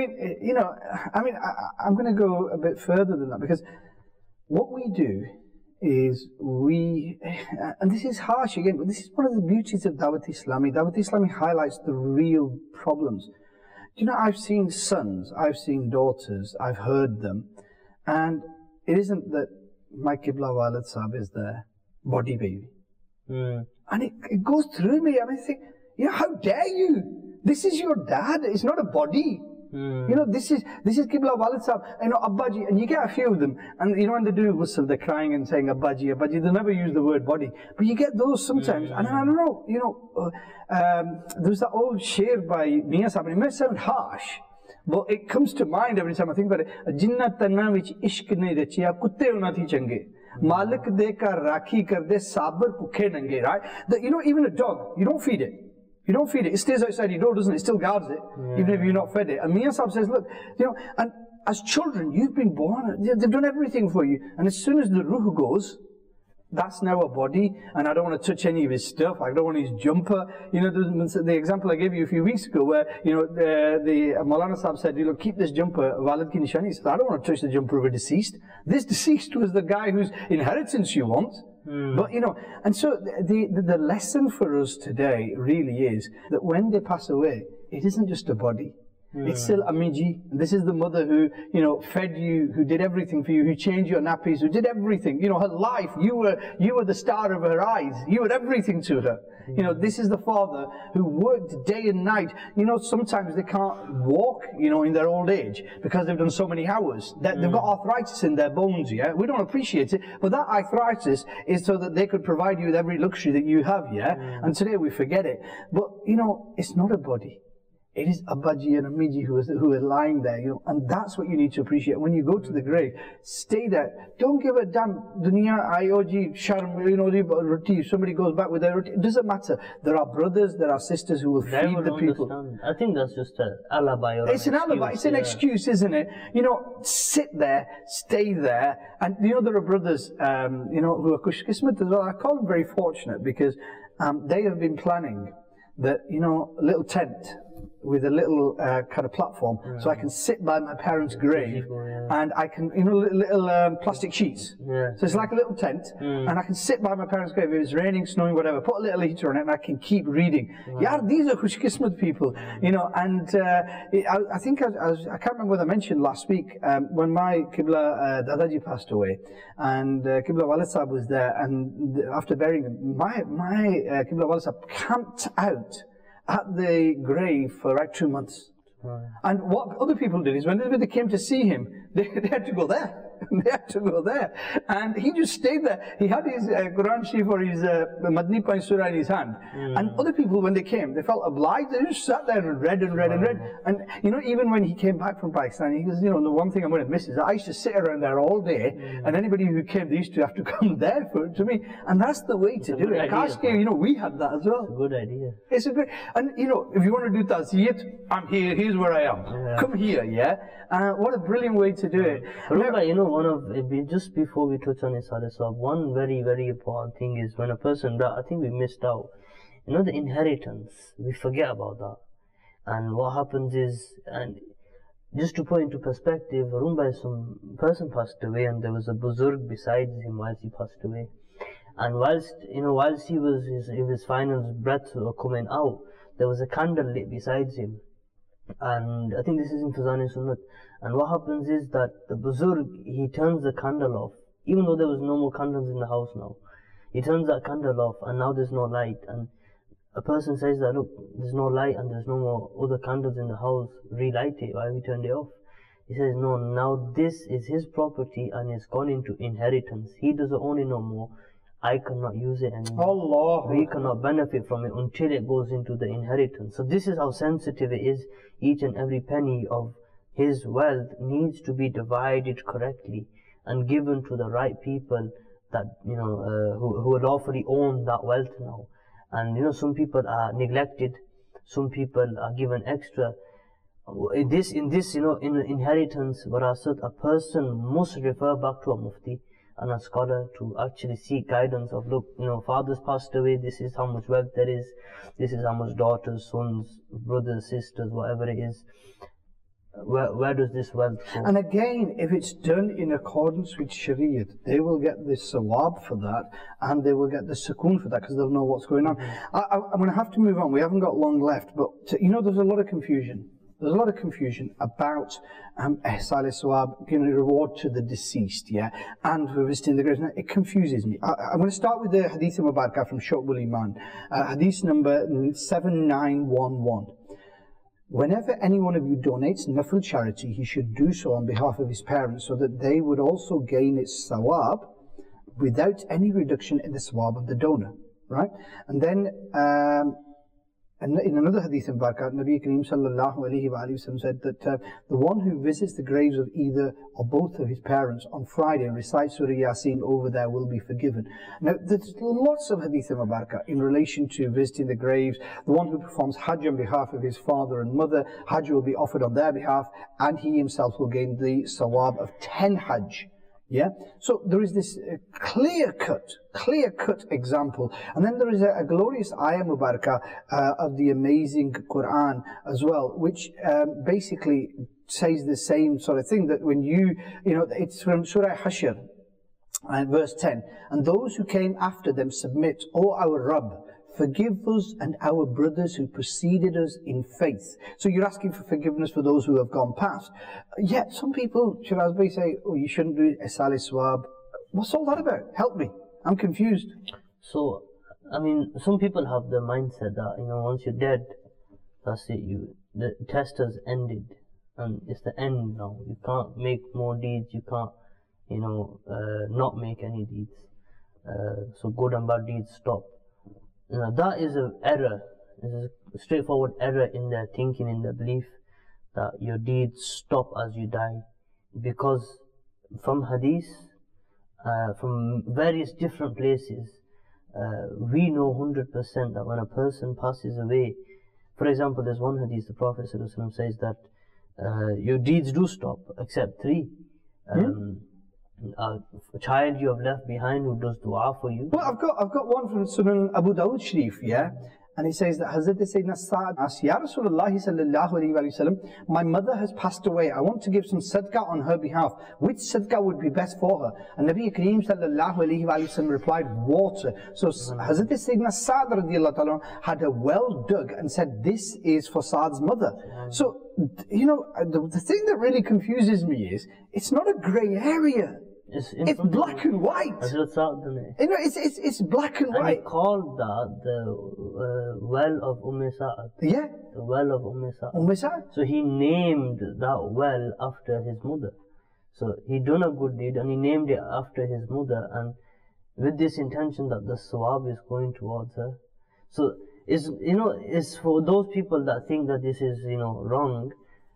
going to go a bit further than that, because what we do is and this is harsh again, but this is one of the beauties of Dawat Islami. Dawat Islami highlights the real problems. I've seen sons, I've seen daughters, I've heard them, and it isn't that my Qibla Walid Sahib is there, body baby. And it goes through me. I think, how dare you? This is your dad. It's not a body. This is Qibla Walid Sahib. Abbaji, and you get a few of them, and when they do whistle, they're crying and saying Abbaji, Abbaji. They never use the word body, but you get those sometimes. And I don't know. There's that old sher by Mian Sahib. It may sound harsh, but it comes to mind every time I think about it. Jinnah tanna vich ishq nahi rachiya, kutte una thi change. Malik dekar rakhi karde sabar bhukhe nange, right? Even a dog, you don't feed it. You don't feed it. It stays outside your door, doesn't it? It still guards it, even if you're not fed it. And Mian Sahib says, look, and as children, you've been born, they've done everything for you. And as soon as the ruh goes, that's now a body, and I don't want to touch any of his stuff. I don't want his jumper. The example I gave you a few weeks ago, where the Maulana Sahib said, keep this jumper, Walid ki nishani. He said, I don't want to touch the jumper of a deceased. This deceased was the guy whose inheritance you want. But and so the lesson for us today really is that when they pass away, it isn't just a body. It's still Amiji. This is the mother who, fed you, who did everything for you, who changed your nappies, who did everything. Her life, you were the star of her eyes. You were everything to her. This is the father who worked day and night. Sometimes they can't walk, in their old age because they've done so many hours. They've got arthritis in their bones, yeah? We don't appreciate it, but that arthritis is so that they could provide you with every luxury that you have, yeah? And today we forget it. But, it's not a body. It is Abbaji and Amiji who are lying there, and that's what you need to appreciate. When you go to the grave, stay there. Don't give a damn. Dunya, Ioji, Sharm, roti. If somebody goes back with their roti, it doesn't matter. There are brothers, there are sisters who will feed the people. I think that's just an alibi. It's an alibi. It's an excuse, isn't it? Sit there, stay there, and there are brothers, who are Kush Kismet as well. I call them very fortunate because they have been planning that, little tent with a little kind of platform, so I can sit by my parents' grave, and I can, you know, little plastic sheets. Yeah. So it's like a little tent, and I can sit by my parents' grave. If it's raining, snowing, whatever, put a little heater on it, and I can keep reading. Yeah, these are khushkismat people, you know. And I think I can't remember what I mentioned last week when my Qibla Dadaji passed away, and Qibla Walid Sahib was there, and after burying him, my Qibla Walid Sahib camped out at the grave for like 2 months. And what other people did is when they came to see him, they had to go there. They had to go there. And he just stayed there. He had his Quran Sharif or his Madni Point Surah in his hand. And other people, when they came, they felt obliged. They just sat there and read and read and read. And, you know, even when he came back from Pakistan, he goes, you know, the one thing I'm going to miss is that I used to sit around there all day, and anybody who came, they used to have to come there to me. And that's the way to do it. Kashke, you know, we had that as well. It's a good idea. It's a great, and you know, if you want to do taziyat, I'm here, here's where I am. Come here, yeah? What a brilliant way to do it. Remember, you know, just before we touch on Isale Sahab, one very, very important thing is when a person dies, I think we missed out. You know, the inheritance, we forget about that. And what happens is, and just to put into perspective, Rumbai, some person passed away and there was a buzurg beside him whilst he passed away. And whilst he was, his final breaths were coming out, there was a candle lit beside him. And I think this is in Fazan-e-Sunnat. And what happens is that the Buzurg, he turns the candle off, even though there was no more candles in the house now. He turns that candle off, and now there's no light. And a person says that, look, there's no light and there's no more other candles in the house, relight it, why have we turned it off? He says, no, now this is his property and it's gone into inheritance. He doesn't own it no more. I cannot use it anymore. Allah. We cannot benefit from it until it goes into the inheritance. So this is how sensitive it is. Each and every penny of his wealth needs to be divided correctly and given to the right people that, you know, who lawfully own that wealth now. And, you know, some people are neglected, some people are given extra. In this, you know, in inheritance, Warasat, a person must refer back to a mufti and a scholar to actually seek guidance of, look, you know, father's passed away, this is how much wealth there is, this is how much daughters, sons, brothers, sisters, whatever it is. Where does this wealth go? And again, if it's done in accordance with Shariat, they will get the sawab for that, and they will get the sukoon for that, because they'll know what's going on. I'm going to have to move on. We haven't got long left, but you know, there's a lot of confusion. There's a lot of confusion about Ihsal Sawab, giving a reward to the deceased, yeah, and for visiting the graves. It confuses me. I'm going to start with the Hadith Mubarakah from Shu'bul Iman, Hadith number 7911. Whenever any one of you donates nafil charity, he should do so on behalf of his parents, so that they would also gain its sawab without any reduction in the sawab of the donor, right? And then in another hadith in Barakah, Nabi Kareem sallallahu alayhi wa sallam said that the one who visits the graves of either or both of his parents on Friday and recites Surah Yasin over there will be forgiven. Now, there's lots of hadith in Barakah in relation to visiting the graves. The one who performs Hajj on behalf of his father and mother, Hajj will be offered on their behalf, and he himself will gain the sawab of 10 Hajj. Yeah, so there is this clear-cut example, and then there is a glorious ayah Mubarakah of the amazing Quran as well, which basically says the same sort of thing, that when you know, it's from Surah Hashr, verse 10, and those who came after them submit, O our Rabb, forgive us and our brothers who preceded us in faith. So you're asking for forgiveness for those who have gone past. Yet some people, Shiraz Bey, say, oh, you shouldn't do Ihsal Sawab. What's all that about? Help me. I'm confused. So, I mean, some people have the mindset that, you know, once you're dead, that's it. The test has ended. And it's the end now. You can't make more deeds. You can't, you know, not make any deeds. So good and bad deeds stop. Now, that is an error. It's a straightforward error in their thinking, in their belief that your deeds stop as you die. Because from hadith, from various different places, we know 100% that when a person passes away, for example, there's one hadith, the Prophet ﷺ says that your deeds do stop, except 3. A child you have left behind who does dua for you. Well, I've got one from Sunan Abu Dawud Sharif, yeah, And he says that Hazrat Sayyidina Sa'ad asked, Ya Rasulullah sallallahu alayhi wa sallam, my mother has passed away. I want to give some sadaqah on her behalf. Which sadaqah would be best for her? And Nabi Kareem sallallahu alayhi wa sallam replied, water. So Hazrat Sayyidina Sa'ad radiallahu ta'ala had a well dug and said, this is for Sa'ad's mother. So, you know, the thing that really confuses me is, it's not a grey area. It's black and white. You know, it's black and white. And he called that the well of Sa'ad. Yeah. The well of Sa'ad. Sa'ad. So he named that well after his mother. So he done a good deed and he named it after his mother, and with this intention that the sawab is going towards her. So it's for those people that think that this is wrong.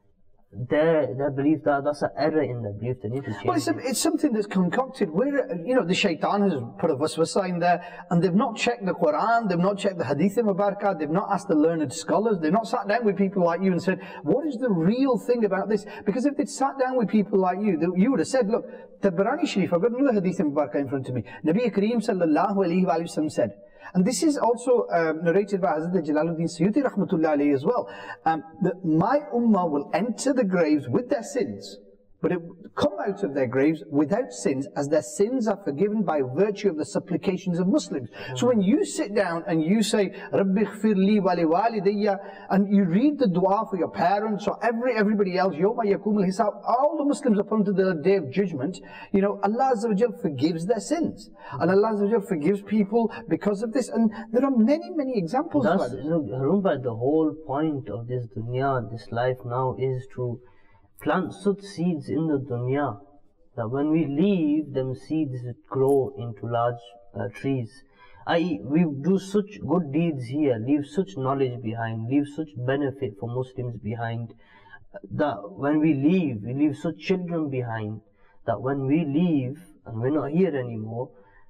Their belief that's an error in their belief. They need to change. Well, it's something that's concocted. Where the shaitan has put a waswasa in there, and they've not checked the Quran, they've not checked the Hadith Mubarakah, they've not asked the learned scholars, they've not sat down with people like you and said, what is the real thing about this? Because if they'd sat down with people like you would have said, look, Tabarani Sharif, I've got another Hadith Mubarakah in front of me. Nabi Kareem sallallahu alayhi wa sallam said, and this is also narrated by Hazrat Jalaluddin Suyuti rahmatullah alayhi as well, that my ummah will enter the graves with their sins, but it will come out of their graves without sins, as their sins are forgiven by virtue of the supplications of Muslims. So when you sit down and you say, Rabbi ighfir li wa li walidayya, and you read the dua for your parents or everybody else, Yawma yakumul hisab, all the Muslims upon to the day of judgment, Allah Azza wa Jal forgives their sins. And Allah Azza wa Jal forgives people because of this. And there are many, many examples of this. Harun Bhai, the whole point of this dunya, this life now, is to plant such seeds in the dunya that when we leave, them seeds grow into large trees. I.e., we do such good deeds here, leave such knowledge behind, leave such benefit for Muslims behind, that when we leave such children behind, that when we leave and we're not here anymore,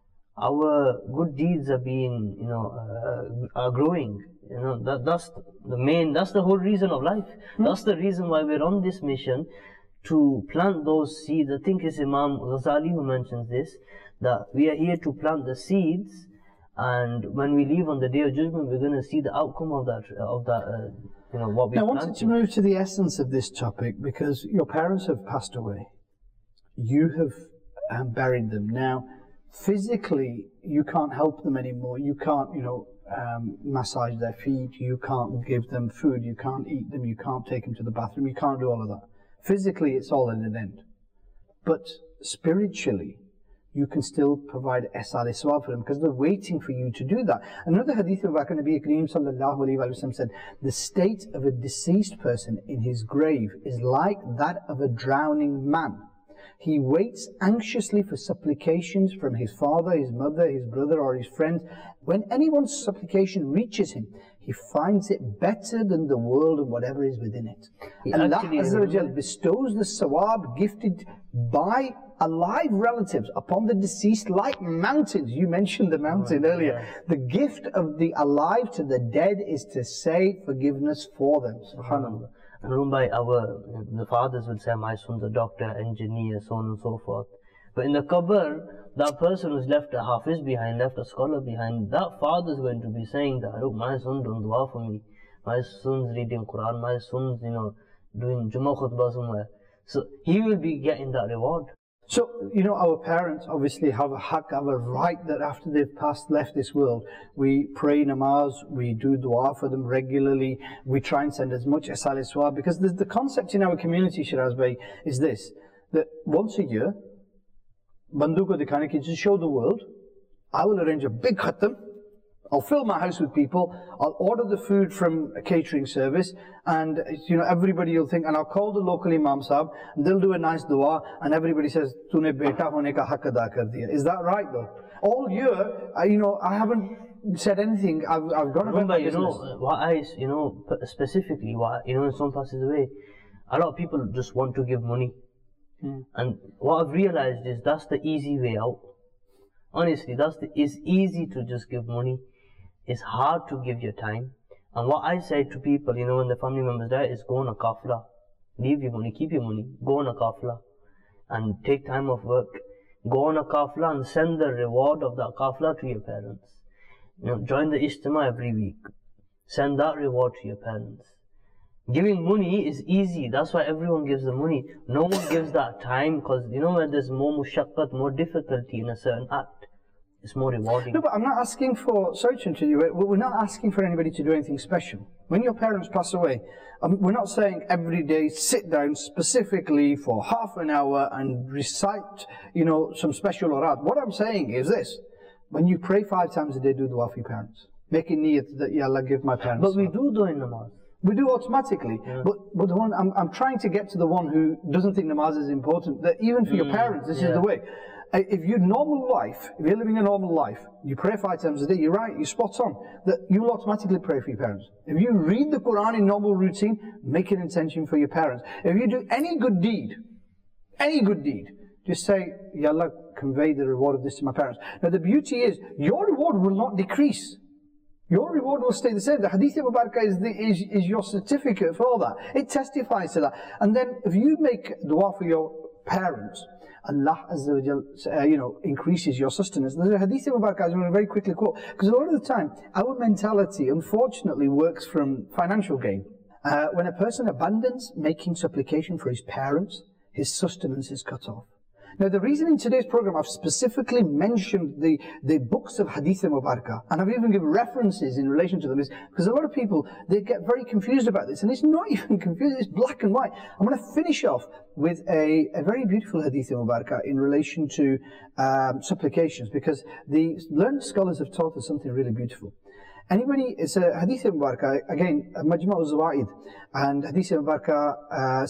our good deeds are being, are growing. That's the whole reason of life. That's the reason why we're on this mission, to plant those seeds. I think it's Imam Ghazali who mentions this, that we are here to plant the seeds, and when we leave on the day of judgment, we're going to see the outcome of that, what we planted. Now, I wanted to move to the essence of this topic, because your parents have passed away. You have buried them. Now, physically, you can't help them anymore. You can't, massage their feet. You can't give them food. You can't eat them. You can't take them to the bathroom. You can't do all of that. Physically, it's all at an end. But spiritually, you can still provide esal iswab for them, because they're waiting for you to do that. Another hadith of Nabi Kareem sallallahu alayhi wa sallam said, the state of a deceased person in his grave is like that of a drowning man. He waits anxiously for supplications from his father, his mother, his brother, or his friends. When anyone's supplication reaches him, he finds it better than the world and whatever is within it. Allah Azza wa Jal bestows the sawab gifted by alive relatives upon the deceased like mountains. You mentioned the mountain earlier. Yeah. The gift of the alive to the dead is to say forgiveness for them. SubhanAllah. Rumbai, the fathers would say, my son's a doctor, engineer, so on and so forth. But in the qabr, that person who's left a hafiz behind, left a scholar behind, that father's going to be saying that, look, my son doing dua for me, my son's reading Quran, my son's, doing Jummah khutbah somewhere. So he will be getting that reward. So, our parents obviously have a haqq, have a right that after they've left this world, we pray namaz, we do dua for them regularly, we try and send as much esal iswab, because the concept in our community, Shiraz Bhai, is this, that once a year, Bandu ko dikhane ki, to show the world, I will arrange a big khatam, I'll fill my house with people, I'll order the food from a catering service, and everybody will think, and I'll call the local Imam Sahib, and they'll do a nice dua, and everybody says, Tune beta hone ka haqq ada kar diya. Is that right though? All year, I haven't said anything, I've gone about my business. Specifically, when someone passes away, a lot of people just want to give money. And what I've realized is that's the easy way out. Honestly, it's easy to just give money. It's hard to give your time. And what I say to people, when the family members die, is go on a kafla. Leave your money, keep your money, go on a kafla. And take time off work. Go on a kafla and send the reward of that kafla to your parents. Join the ijtima every week. Send that reward to your parents. Giving money is easy, that's why everyone gives the money. No one gives that time, because you know when there's more mushaqqat, more difficulty in a certain act, it's more rewarding. No, but I'm not asking for, sorry to interrupt you, we're not asking for anybody to do anything special. When your parents pass away, we're not saying every day sit down specifically for half an hour and recite, you know, some special Awrad. What I'm saying is this: when you pray 5 times a day, do dua for your parents. Make a niyat that, Ya Allah, give my parents. But we do in namaz. We do automatically, but the one I'm trying to get to the one who doesn't think namaz is important. That even for your parents, this is the way. If you're normal life, if you're living a normal life, you pray 5 times a day. You're right. You're spot on. That you'll automatically pray for your parents. If you read the Quran in normal routine, make an intention for your parents. If you do any good deed, just say, Ya Allah, convey the reward of this to my parents. Now the beauty is, your reward will not decrease. Your reward will stay the same. The Hadith Mubarakah is your certificate for all that. It testifies to that. And then if you make dua for your parents, Allah Azza wa Jal, increases your sustenance. There's a Hadith Mubarakah I'm going to very quickly quote, because a lot of the time, our mentality, unfortunately, works from financial gain. When a person abandons making supplication for his parents, his sustenance is cut off. Now the reason in today's program I've specifically mentioned the books of Hadith Mubarakah, and I've even given references in relation to them, is because a lot of people, they get very confused about this, and it's not even confused, it's black and white. I'm going to finish off with a very beautiful Hadith Mubarakah in relation to supplications, because the learned scholars have taught us something really beautiful. Anybody, it's a Hadith Mubarakah, again, Majma' al-Zawaid, and Hadith Mubarakah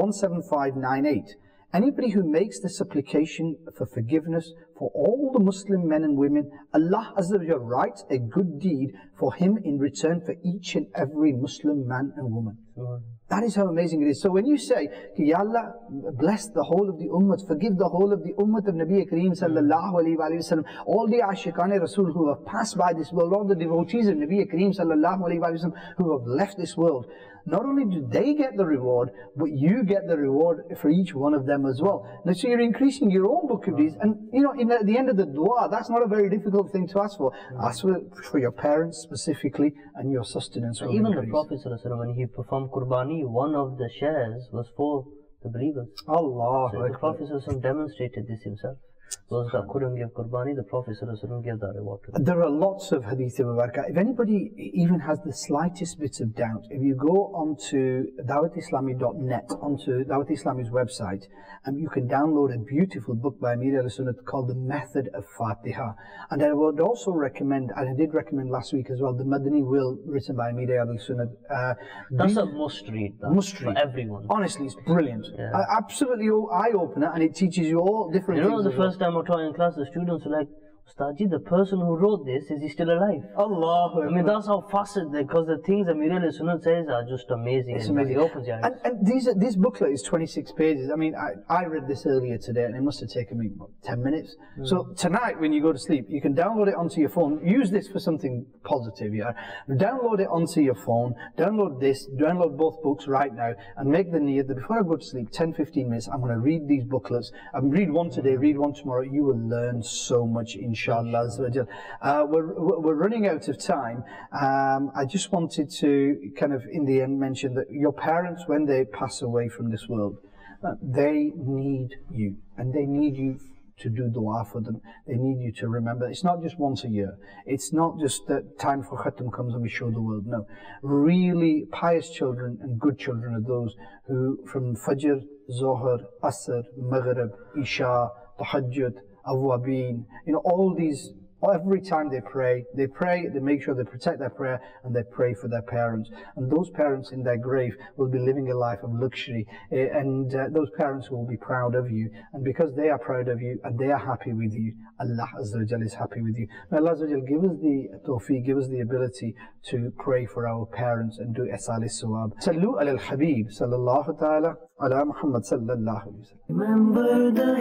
17598. Anybody who makes the supplication for forgiveness for all the Muslim men and women, Allah Azza wa Jalla writes a good deed for him in return for each and every Muslim man and woman. That is how amazing it is. So when you say, Ya Allah, bless the whole of the ummah, forgive the whole of the ummah of Nabi Kareem sallallahu alayhi wa sallam, all the Ashiqane Rasul who have passed by this world, all the devotees of Nabi Kareem sallallahu alayhi wa sallam who have left this world, not only do they get the reward, but you get the reward for each one of them as well. Now, so you're increasing your own book of deeds, and you know, at the end of the dua, that's not a very difficult thing to ask for. Ask for your parents specifically, and your sustenance will Even increase. the Prophet ﷺ, when he performed Qurbani, one of the shares was for the believers. Allah. So the Prophet ﷺ demonstrated this himself. Those that couldn't give Qurbani, the Prophet ﷺ gave that reward to them. There are lots of Hadith Mubarakah. If anybody even has the slightest bit of doubt, if you go onto dawatislami.net, onto Dawat Islami's website, and you can download a beautiful book by Amir al-Sunnah called The Method of Fatiha. And I would also recommend, and I did recommend last week as well, The Madani Will, written by Amir al-Sunnah. That's a must read. For everyone. Honestly, it's brilliant. Yeah. Absolutely eye-opener, and it teaches you all different things. You know, the first time I taught in class, the students were like, Ustadji, the person who wrote this, is he still alive? Allah. I mean, that's how fast it is, because the things Amir al-Sunnah says are just amazing. It's amazing. It opens your eyes. And this booklet is 26 pages. I mean, I read this earlier today, and it must have taken me, what, 10 minutes? So tonight, when you go to sleep, you can download it onto your phone. Use this for something positive, yeah? Download it onto your phone. Download this. Download both books right now, and make the niyyah that before I go to sleep, 10-15 minutes, I'm going to read these booklets. I'm read one today, read one tomorrow. You will learn so much, inshallah. We're running out of time. I just wanted to kind of, in the end, mention that your parents, when they pass away from this world, they need you, and they need you to do dua for them. They need you to remember. It's not just once a year. It's not just that time for khatam comes and we show the world. No. Really pious children and good children are those who, from Fajr, Zohar, Asr, Maghrib, Isha, Tahajjud, Awwabin, all these, every time they pray, they make sure they protect their prayer, and they pray for their parents. And those parents in their grave will be living a life of luxury, and those parents will be proud of you. And because they are proud of you and they are happy with you, Allah Azza wa Jal is happy with you. May Allah Azza wa Jal give us the tawfiq, give us the ability to pray for our parents and do isal as-sawab. Sallu ala al-Habib sallallahu ta'ala ala Muhammad sallallahu alayhi wa sallam. Remember the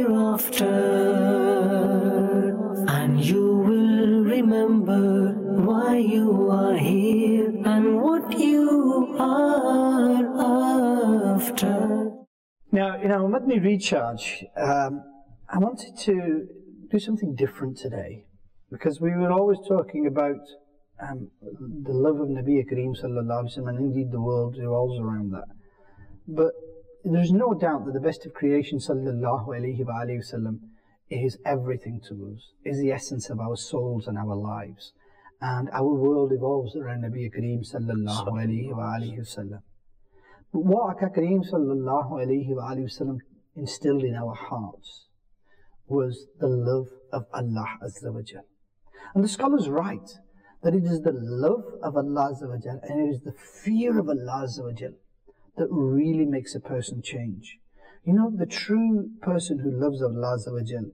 hereafter, and you will remember why you are here and what you are after. Now, in our Madani Recharge, I wanted to do something different today, because we were always talking about the love of Nabi Kareem sallallahu alaihi wasallam, and indeed the world revolves around that. But there's no doubt that the best of creation sallallahu alaihi wasallam is everything to us, is the essence of our souls and our lives. And our world evolves around Nabi Kareem sallallahu alaihi wasallam. But what Aka Kareem sallallahu alaihi wasallam instilled in our hearts was the love of Allah Azza wa Jal. And the scholars write that it is the love of Allah Azza wa Jal and it is the fear of Allah Azza wa Jal that really makes a person change. You know, the true person who loves Allah Azza wa Jal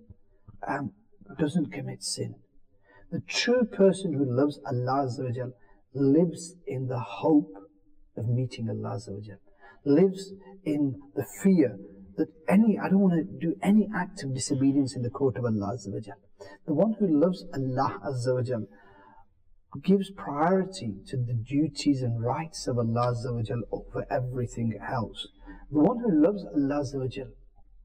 doesn't commit sin. The true person who loves Allah Azza wa Jal lives in the hope of meeting Allah Azza wa Jal, lives in the fear that I don't want to do any act of disobedience in the court of Allah Azza wa Jal. The one who loves Allah Azza wa Jal gives priority to the duties and rights of Allah Azza wa Jal over everything else. The one who loves Allah Azza wa Jal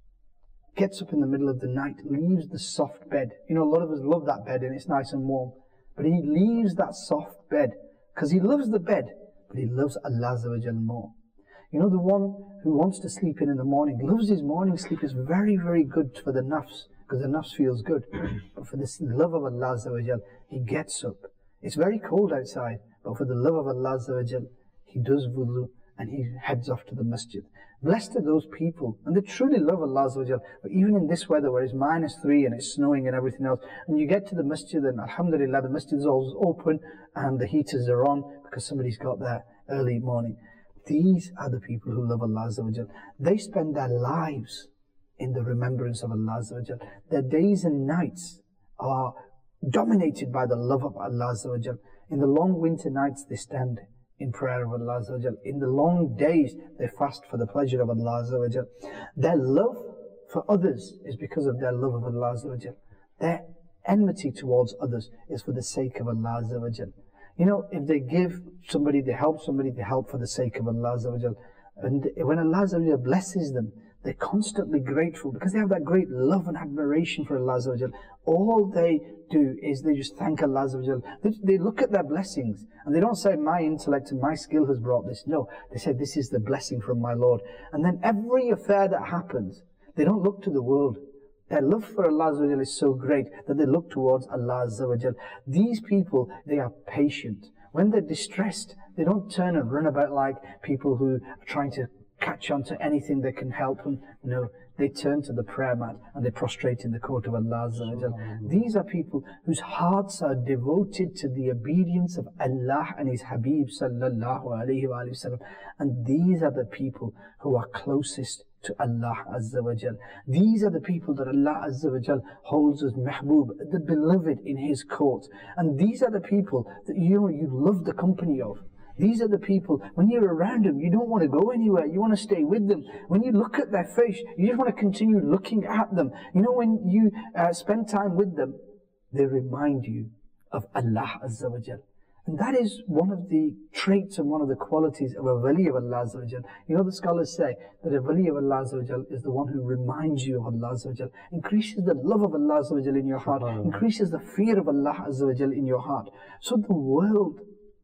gets up in the middle of the night, leaves the soft bed. You know, a lot of us love that bed and it's nice and warm. But he leaves that soft bed because he loves the bed, but he loves Allah Azza wa Jal more. You know, the one who wants to sleep in the morning, loves his morning sleep, is very, very good for the nafs, because the nafs feels good. But for this love of Allah Azza wa Jal, he gets up. It's very cold outside, but for the love of Allah Azza wa Jal, he does wudu and he heads off to the masjid. Blessed are those people, and they truly love Allah Azza wa Jal. But even in this weather where it's -3 and it's snowing and everything else, and you get to the masjid and alhamdulillah, the masjid is always open and the heaters are on because somebody's got there early morning. These are the people who love Allah Azza wa Jal. They spend their lives in the remembrance of Allah Azza wa Jal. Their days and nights are dominated by the love of Allah Azza wa Jal. In the long winter nights they stand in prayer of Allah Azza wa Jal. In the long days they fast for the pleasure of Allah Azza wa Jal. Their love for others is because of their love of Allah Azza wa Jal. Their enmity towards others is for the sake of Allah Azza wa Jal. You know, if they give somebody, they help somebody, they help for the sake of Allah Azza wa Jal. And when Allah Azza wa Jal blesses them, they're constantly grateful because they have that great love and admiration for Allah Azza wa Jal. All they do is they just thank Allah Azza wa Jal. They look at their blessings and they don't say, my intellect and my skill has brought this. No, they say, this is the blessing from my Lord. And then every affair that happens, they don't look to the world. Their love for Allah Azza wa Jal is so great that they look towards Allah Azza wa Jal. These people, they are patient. When they're distressed, they don't turn and run about like people who are trying to catch on to anything that can help them. No, they turn to the prayer mat and they prostrate in the court of Allah Azza wa Jal. These are people whose hearts are devoted to the obedience of Allah and His Habib sallallahu alayhi wa sallam. And these are the people who are closest to Allah Azza wa Jal. These are the people that Allah Azza wa Jal holds as Mahbub, the beloved in His court. And these are the people that you love the company of. These are the people, when you're around them, you don't want to go anywhere. You want to stay with them. When you look at their face, you just want to continue looking at them. You know, when you spend time with them, they remind you of Allah Azza wa Jal. And that is one of the traits and one of the qualities of a wali of Allah Azza wa Jal. You know, the scholars say that a wali of Allah Azza wa Jal is the one who reminds you of Allah Azza wa Jal, increases the love of Allah Azza wa Jal in your heart, increases the fear of Allah Azza wa Jal in your heart. So the world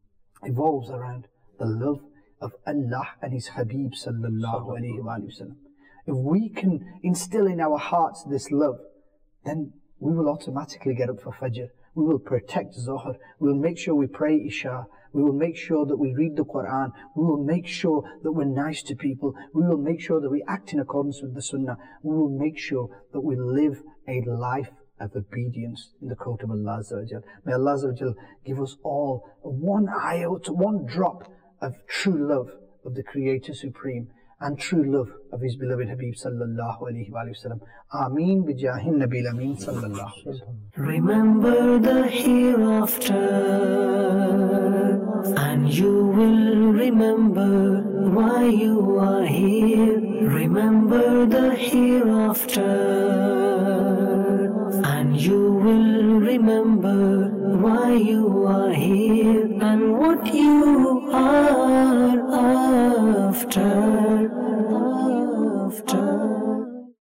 evolves around the love of Allah and His Habib sallallahu alayhi wa sallam. If we can instill in our hearts this love, then we will automatically get up for Fajr. We will protect Zuhr. We will make sure we pray Isha. We will make sure that we read the Quran. We will make sure that we're nice to people. We will make sure that we act in accordance with the Sunnah. We will make sure that we live a life of obedience in the court of Allah Azza wa Jal. May Allah Azza wa Jal give us all one iota, one drop of true love of the Creator Supreme and true love of His beloved Habib sallallahu alayhi wa sallam. Ameen bi jahin Nabil Ameen sallallahu alayhi wa sallam. Remember the hereafter, and you will remember why you are here. Remember the hereafter, and you will remember why you are here and what you are after.